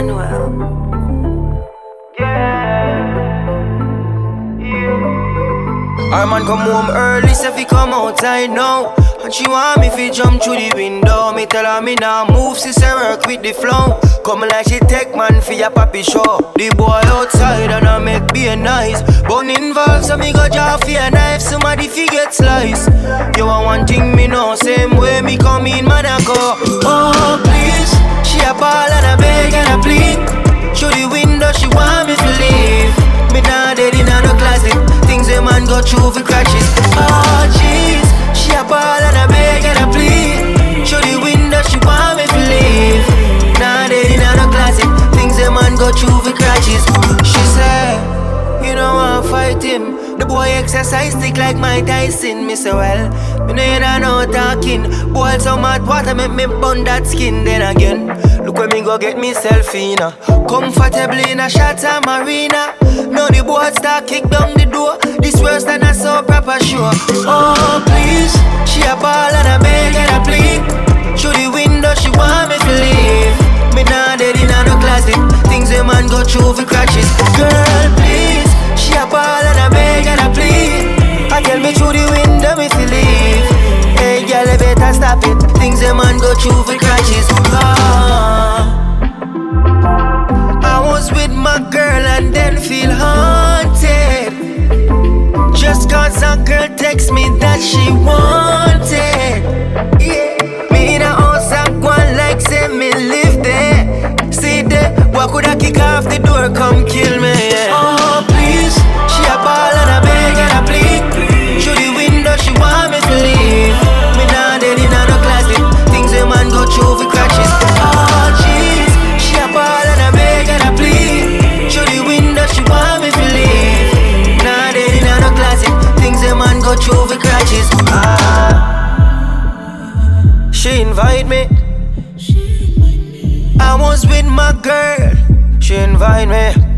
Manuel. Our man come home early, say fi come outside now. And she want me fi jump through the window. Me tell her me nah move, she say work with the flow. Come like she take man fi a papi show. The boy outside and I make be nice. Bone involved, so me go draw fi a knife. Somebody fi get slice. You want one thing me know, same way me come in, man I go. Oh please, she a ball and a beg and a plead. Through the window she want me to leave. Me nah dead in no closet. Things a man go through for crashes. Oh jeez, she a ball and a beg and a plead. Through the window she want me to leave. Nah dead in no closet. Things a man go through for crashes. She said, you know I fight him. The boy exercise stick like Mike Tyson. Me say well, me know you don't know talking. Boil some hot water make me burn that skin. Then again, look where me go get myself in. Comfortably in a Shatta Marina. Now the boy start kick down the door. This worse than a so proper show. Oh please, she a ball and a beg and a plead. Through the window she want me to leave. Me nah dead in no closet. Things a man go through for crashes. Girl please, she a ball and a beg and a plead. I tell me through the window me to leave. Hey girl you better stop it. Things a man go through for crashes. I was with my girl and then feel haunted. Just cause a girl text me that she wanted. Yeah. Me in a house I go like say me live there. See there, what could I kick off the door, come kill me, yeah. Oh please, she a ball and a beg and a plead. Through the window she want me to leave. Me nah dead in no closet. Things a man go through for crashes. Oh jeez, she a ball and a beg and a plead. Through the window she want me to leave. Nah dead in no closet. Things a man go through for crashes. She invite me. I was with my girl. She invite me.